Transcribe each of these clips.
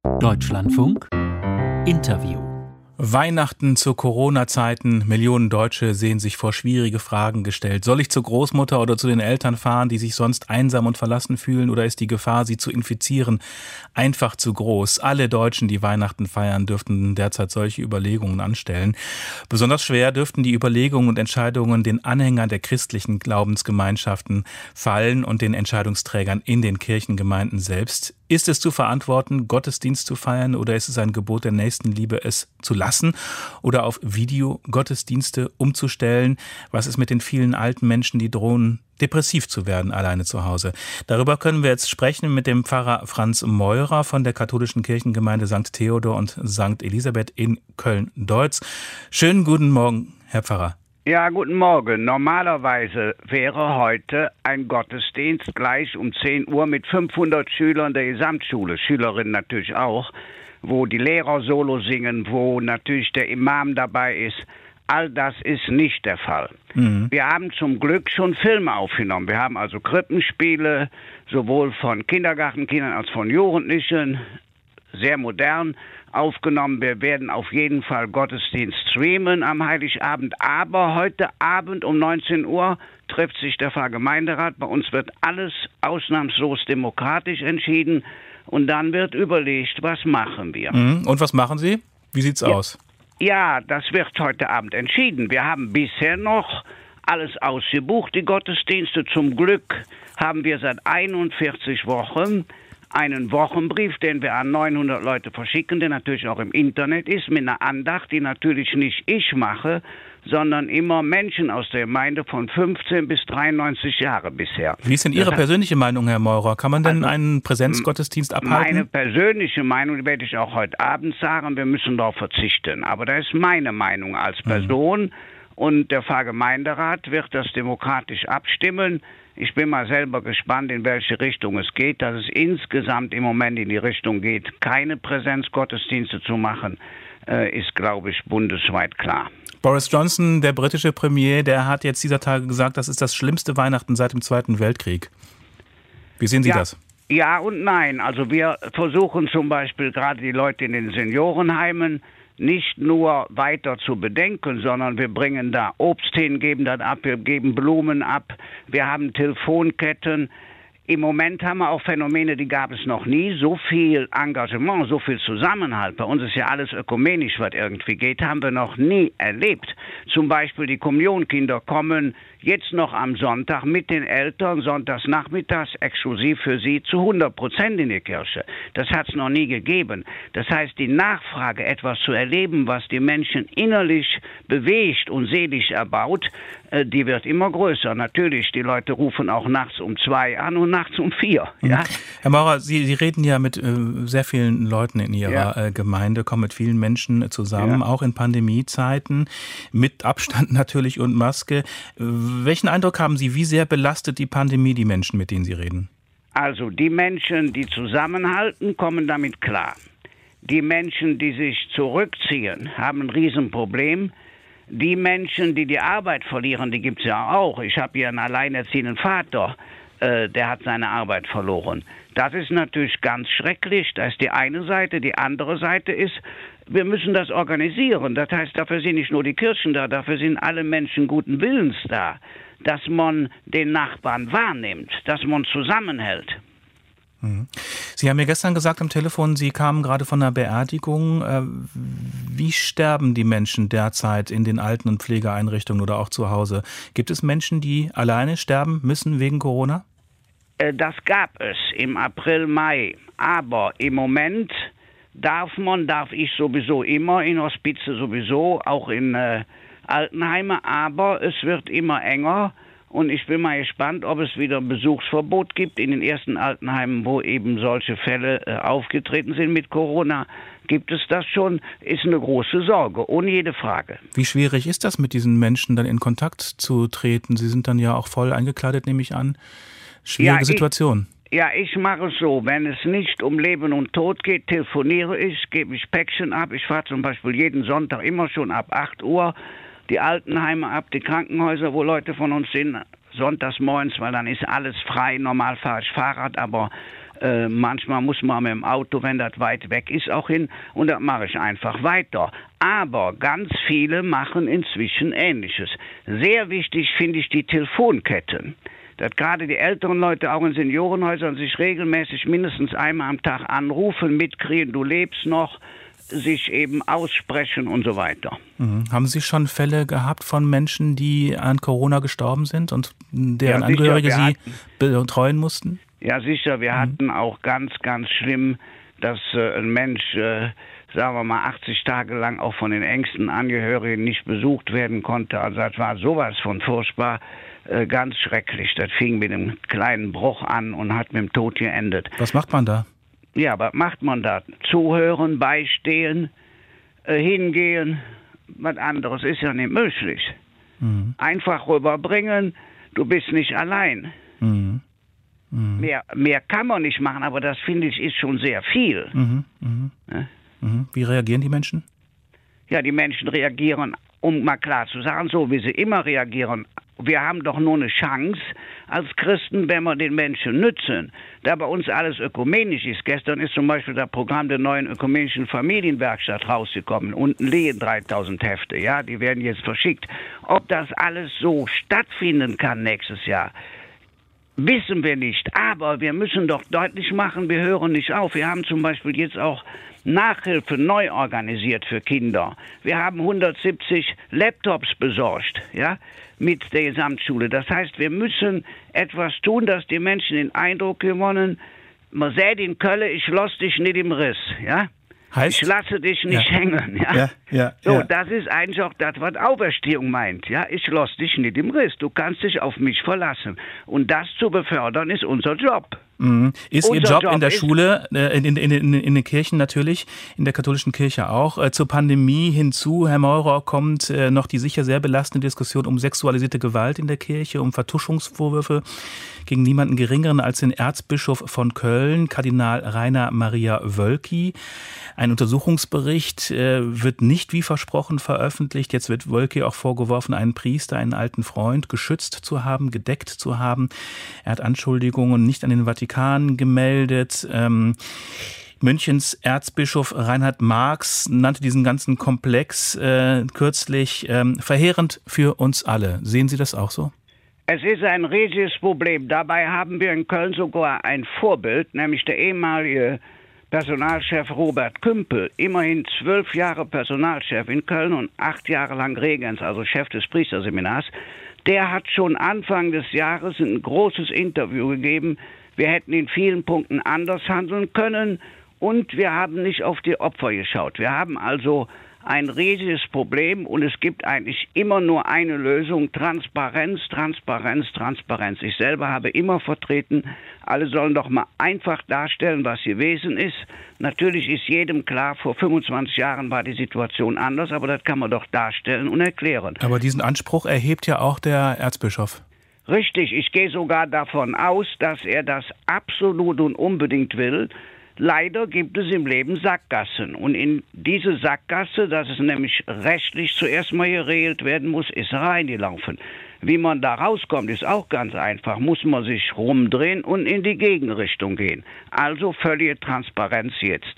Deutschlandfunk Interview. Weihnachten zu Corona-Zeiten. Millionen Deutsche sehen sich vor schwierige Fragen gestellt. Soll ich zur Großmutter oder zu den Eltern fahren, die sich sonst einsam und verlassen fühlen, oder ist die Gefahr, sie zu infizieren, einfach zu groß? Alle Deutschen, die Weihnachten feiern, dürften derzeit solche Überlegungen anstellen. Besonders schwer dürften die Überlegungen und Entscheidungen den Anhängern der christlichen Glaubensgemeinschaften fallen und den Entscheidungsträgern in den Kirchengemeinden selbst. Ist es zu verantworten, Gottesdienst zu feiern, oder ist es ein Gebot der Nächstenliebe, es zu lassen oder auf Videogottesdienste umzustellen? Was ist mit den vielen alten Menschen, die drohen, depressiv zu werden, alleine zu Hause? Darüber können wir jetzt sprechen mit dem Pfarrer Franz Meurer von der katholischen Kirchengemeinde St. Theodor und St. Elisabeth in Köln-Deutz. Schönen guten Morgen, Herr Pfarrer. Ja, guten Morgen. Normalerweise wäre heute ein Gottesdienst gleich um 10 Uhr mit 500 Schülern der Gesamtschule, Schülerinnen natürlich auch, wo die Lehrer Solo singen, wo natürlich der Imam dabei ist. All das ist nicht der Fall. Wir haben zum Glück schon Filme aufgenommen. Wir haben also Krippenspiele, sowohl von Kindergartenkindern als von Jugendlichen, sehr modern aufgenommen. Wir werden auf jeden Fall Gottesdienst streamen am Heiligabend. Aber heute Abend um 19 Uhr trifft sich der Pfarrgemeinderat. Bei uns wird alles ausnahmslos demokratisch entschieden. Und dann wird überlegt, was machen wir. Und was machen Sie? Wie sieht's aus? Ja, das wird heute Abend entschieden. Wir haben bisher noch alles ausgebucht, die Gottesdienste. Zum Glück haben wir seit 41 Wochen einen Wochenbrief, den wir an 900 Leute verschicken, der natürlich auch im Internet ist, mit einer Andacht, die natürlich nicht ich mache, sondern immer Menschen aus der Gemeinde von 15 bis 93 Jahre bisher. Wie ist denn Ihre persönliche Meinung, Herr Meurer? Kann man denn einen Präsenzgottesdienst abhalten? Meine persönliche Meinung, die werde ich auch heute Abend sagen, wir müssen darauf verzichten. Aber das ist meine Meinung als Person. Und der Pfarrgemeinderat wird das demokratisch abstimmen. Ich bin mal selber gespannt, in welche Richtung es geht. Dass es insgesamt im Moment in die Richtung geht, keine Präsenzgottesdienste zu machen, ist, glaube ich, bundesweit klar. Boris Johnson, der britische Premier, der hat jetzt dieser Tage gesagt, das ist das schlimmste Weihnachten seit dem Zweiten Weltkrieg. Wie sehen Sie das? Ja und nein. Also wir versuchen zum Beispiel gerade die Leute in den Seniorenheimen nicht nur weiter zu bedenken, sondern wir bringen da Obst hin, geben das ab, wir geben Blumen ab, wir haben Telefonketten. Im Moment haben wir auch Phänomene, die gab es noch nie. So viel Engagement, so viel Zusammenhalt. Bei uns ist ja alles ökumenisch, was irgendwie geht, haben wir noch nie erlebt. Zum Beispiel die Kommunionkinder kommen jetzt noch am Sonntag mit den Eltern, sonntags nachmittags exklusiv für sie zu 100% in die Kirche. Das hat es noch nie gegeben. Das heißt, die Nachfrage, etwas zu erleben, was die Menschen innerlich bewegt und seelisch erbaut, die wird immer größer. Natürlich, die Leute rufen auch nachts um 2 an und nachts um 4. Ja? Herr Maurer, Sie reden ja mit sehr vielen Leuten in Ihrer Gemeinde, kommen mit vielen Menschen zusammen, auch in Pandemiezeiten, mit Abstand natürlich und Maske. Welchen Eindruck haben Sie, wie sehr belastet die Pandemie die Menschen, mit denen Sie reden? Also die Menschen, die zusammenhalten, kommen damit klar. Die Menschen, die sich zurückziehen, haben ein Riesenproblem. Die Menschen, die die Arbeit verlieren, die gibt es ja auch. Ich habe hier einen alleinerziehenden Vater, der hat seine Arbeit verloren. Das ist natürlich ganz schrecklich. Das ist die eine Seite. Die andere Seite ist, wir müssen das organisieren. Das heißt, dafür sind nicht nur die Kirchen da, dafür sind alle Menschen guten Willens da, dass man den Nachbarn wahrnimmt, dass man zusammenhält. Sie haben mir gestern gesagt am Telefon, Sie kamen gerade von einer Beerdigung. Wie sterben die Menschen derzeit in den Alten- und Pflegeeinrichtungen oder auch zu Hause? Gibt es Menschen, die alleine sterben müssen wegen Corona? Das gab es im April, Mai. Aber im Moment darf ich sowieso immer in Hospize sowieso, auch in Altenheime. Aber es wird immer enger. Und ich bin mal gespannt, ob es wieder ein Besuchsverbot gibt in den ersten Altenheimen, wo eben solche Fälle aufgetreten sind mit Corona. Gibt es das schon? Ist eine große Sorge, ohne jede Frage. Wie schwierig ist das, mit diesen Menschen dann in Kontakt zu treten? Sie sind dann ja auch voll eingekleidet, nehme ich an. Schwierige Situation. Ich mache es so, wenn es nicht um Leben und Tod geht, telefoniere ich, gebe ich Päckchen ab. Ich fahre zum Beispiel jeden Sonntag immer schon ab 8 Uhr die Altenheime ab, die Krankenhäuser, wo Leute von uns sind, sonntags morgens, weil dann ist alles frei. Normal fahre ich Fahrrad, aber Manchmal muss man mit dem Auto, wenn das weit weg ist, auch hin. Und das mache ich einfach weiter. Aber ganz viele machen inzwischen Ähnliches. Sehr wichtig finde ich die Telefonketten. Dass gerade die älteren Leute auch in Seniorenhäusern sich regelmäßig mindestens einmal am Tag anrufen, mitkriegen, du lebst noch, sich eben aussprechen und so weiter. Haben Sie schon Fälle gehabt von Menschen, die an Corona gestorben sind und deren Angehörige Sie betreuen mussten? Ja, sicher. Wir hatten auch ganz, ganz schlimm, dass ein Mensch, sagen wir mal, 80 Tage lang auch von den engsten Angehörigen nicht besucht werden konnte. Also das war sowas von furchtbar. Ganz schrecklich. Das fing mit einem kleinen Bruch an und hat mit dem Tod geendet. Was macht man da? Ja, was macht man da? Zuhören, beistehen, hingehen. Was anderes ist ja nicht möglich. Einfach rüberbringen, du bist nicht allein. Mehr kann man nicht machen, aber das, finde ich, ist schon sehr viel. Wie reagieren die Menschen? Ja, die Menschen reagieren, um mal klar zu sagen, so wie sie immer reagieren. Wir haben doch nur eine Chance als Christen, wenn wir den Menschen nützen. Da bei uns alles ökumenisch ist. Gestern ist zum Beispiel das Programm der neuen ökumenischen Familienwerkstatt rausgekommen. Unten liegen 3000 Hefte, ja, die werden jetzt verschickt. Ob das alles so stattfinden kann nächstes Jahr, wissen wir nicht. Aber wir müssen doch deutlich machen, wir hören nicht auf. Wir haben zum Beispiel jetzt auch Nachhilfe neu organisiert für Kinder. Wir haben 170 Laptops besorgt, ja, mit der Gesamtschule. Das heißt, wir müssen etwas tun, dass die Menschen den Eindruck gewonnen, man sät in Köln, ich lass dich nicht im Riss, ja. Heißt? Ich lasse dich nicht hängen, ja. So, das ist eigentlich auch das, was Auferstehung meint, ja. Ich lass dich nicht im Riss, du kannst dich auf mich verlassen. Und das zu befördern ist unser Job. Ist Ihr Job in der Schule, in den Kirchen natürlich, in der katholischen Kirche auch. Zur Pandemie hinzu, Herr Meurer, kommt noch die sicher sehr belastende Diskussion um sexualisierte Gewalt in der Kirche, um Vertuschungsvorwürfe gegen niemanden Geringeren als den Erzbischof von Köln, Kardinal Rainer Maria Wölki. Ein Untersuchungsbericht wird nicht wie versprochen veröffentlicht. Jetzt wird Wölki auch vorgeworfen, einen Priester, einen alten Freund, geschützt zu haben, gedeckt zu haben. Er hat Anschuldigungen nicht an den Vatikan gemeldet. Münchens Erzbischof Reinhard Marx nannte diesen ganzen Komplex kürzlich verheerend für uns alle. Sehen Sie das auch so? Es ist ein riesiges Problem. Dabei haben wir in Köln sogar ein Vorbild, nämlich der ehemalige Personalchef Robert Kümpel, immerhin 12 Jahre Personalchef in Köln und 8 Jahre lang Regens, also Chef des Priesterseminars. Der hat schon Anfang des Jahres ein großes Interview gegeben. Wir hätten in vielen Punkten anders handeln können und wir haben nicht auf die Opfer geschaut. Wir haben also ein riesiges Problem und es gibt eigentlich immer nur eine Lösung: Transparenz, Transparenz, Transparenz. Ich selber habe immer vertreten, alle sollen doch mal einfach darstellen, was ihr Wesen ist. Natürlich ist jedem klar, vor 25 Jahren war die Situation anders, aber das kann man doch darstellen und erklären. Aber diesen Anspruch erhebt ja auch der Erzbischof. Richtig, ich gehe sogar davon aus, dass er das absolut und unbedingt will. Leider gibt es im Leben Sackgassen. Und in diese Sackgasse, dass es nämlich rechtlich zuerst mal geregelt werden muss, ist reingelaufen. Wie man da rauskommt, ist auch ganz einfach. Muss man sich rumdrehen und in die Gegenrichtung gehen. Also völlige Transparenz jetzt.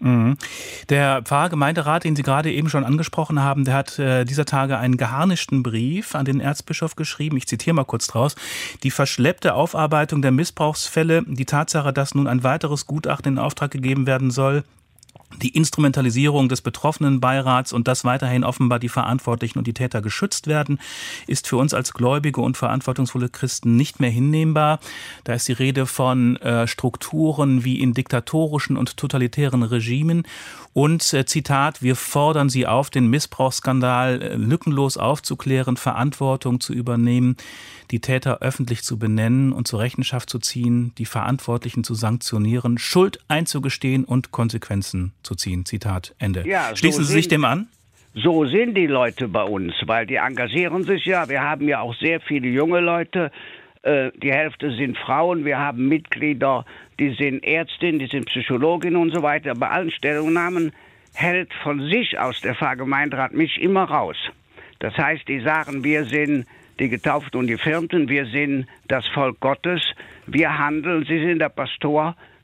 Der Pfarrgemeinderat, den Sie gerade eben schon angesprochen haben, der hat dieser Tage einen geharnischten Brief an den Erzbischof geschrieben. Ich zitiere mal kurz draus. Die verschleppte Aufarbeitung der Missbrauchsfälle, die Tatsache, dass nun ein weiteres Gutachten in Auftrag gegeben werden soll, die Instrumentalisierung des betroffenen Beirats und dass weiterhin offenbar die Verantwortlichen und die Täter geschützt werden, ist für uns als gläubige und verantwortungsvolle Christen nicht mehr hinnehmbar. Da ist die Rede von Strukturen wie in diktatorischen und totalitären Regimen. Und Zitat, wir fordern Sie auf, den Missbrauchsskandal lückenlos aufzuklären, Verantwortung zu übernehmen, die Täter öffentlich zu benennen und zur Rechenschaft zu ziehen, die Verantwortlichen zu sanktionieren, Schuld einzugestehen und Konsequenzen zu ziehen. Zitat Ende. Ja, schließen Sie sich dem an? So sind die Leute bei uns, weil die engagieren sich ja. Wir haben ja auch sehr viele junge Leute. Die Hälfte sind Frauen. Wir haben Mitglieder, die sind Ärztin, die sind Psychologin und so weiter. Bei allen Stellungnahmen hält von sich aus der Pfarrgemeinderat mich immer raus. Das heißt, die sagen, wir sind die Getauften und die Firmten, wir sind das Volk Gottes, wir handeln, Sie sind der Pastor,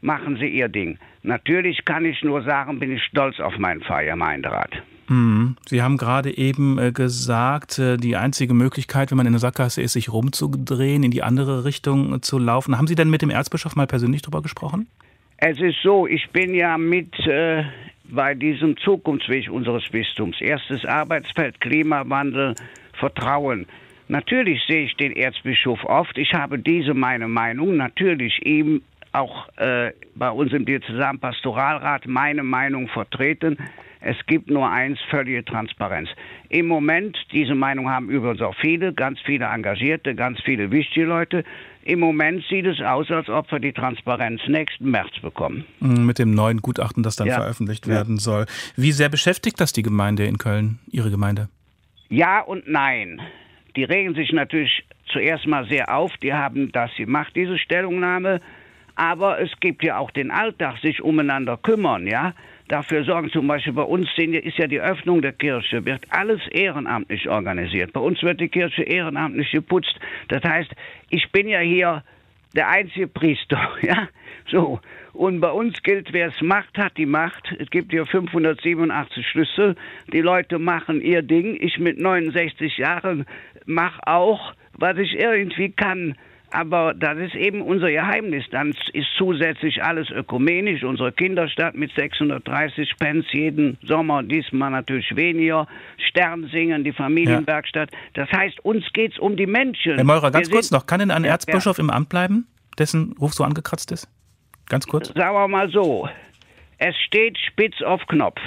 machen sie ihr Ding. Natürlich kann ich nur sagen, bin ich stolz auf meinen Pfarrgemeinderat. Sie haben gerade eben gesagt, die einzige Möglichkeit, wenn man in der Sackgasse ist, sich rumzudrehen, in die andere Richtung zu laufen. Haben Sie denn mit dem Erzbischof mal persönlich darüber gesprochen? Es ist so, ich bin ja mit bei diesem Zukunftsweg unseres Bistums. Erstes Arbeitsfeld, Klimawandel, Vertrauen. Natürlich sehe ich den Erzbischof oft. Ich habe meine Meinung, natürlich ihm auch bei uns im Diözesanen Pastoralrat meine Meinung vertreten. Es gibt nur eins, völlige Transparenz. Im Moment, diese Meinung haben übrigens auch ganz viele Engagierte, ganz viele wichtige Leute. Im Moment sieht es aus, als ob wir die Transparenz nächsten März bekommen. Mit dem neuen Gutachten, das dann veröffentlicht werden soll. Wie sehr beschäftigt das die Gemeinde in Köln, Ihre Gemeinde? Ja und nein. Die regen sich natürlich zuerst mal sehr auf. Die haben das gemacht, diese Stellungnahme. Aber es gibt ja auch den Alltag, sich umeinander kümmern, ja. Dafür sorgen zum Beispiel bei uns ist ja die Öffnung der Kirche, wird alles ehrenamtlich organisiert. Bei uns wird die Kirche ehrenamtlich geputzt. Das heißt, ich bin ja hier der einzige Priester, ja. So. Und bei uns gilt, wer es macht, hat die Macht. Es gibt hier 587 Schlüssel. Die Leute machen ihr Ding. Ich mit 69 Jahren mache auch, was ich irgendwie kann. Aber das ist eben unser Geheimnis. Dann ist zusätzlich alles ökumenisch. Unsere Kinderstadt mit 630 Pence jeden Sommer, diesmal natürlich weniger. Sternsingen, die Familienwerkstatt. Das heißt, uns geht es um die Menschen. Herr Meurer, ganz kurz noch. Kann denn ein Erzbischof im Amt bleiben, dessen Ruf so angekratzt ist? Ganz kurz. Sagen wir mal so. Es steht spitz auf Knopf.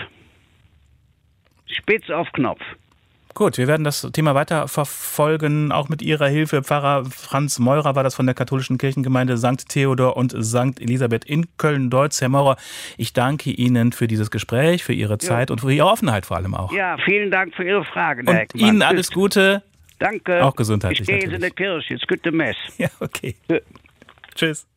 Spitz auf Knopf. Gut, wir werden das Thema weiter verfolgen, auch mit Ihrer Hilfe. Pfarrer Franz Meurer war das von der katholischen Kirchengemeinde St. Theodor und St. Elisabeth in Köln-Deutz. Herr Meurer, ich danke Ihnen für dieses Gespräch, für Ihre Zeit und für Ihre Offenheit vor allem auch. Ja, vielen Dank für Ihre Fragen, Herr Herr Eckmann. Ihnen alles Gute. Danke. Auch gesundheitlich. Ich gehe jetzt in der Kirche. Jetzt gute Mess. Ja, okay. Tschüss.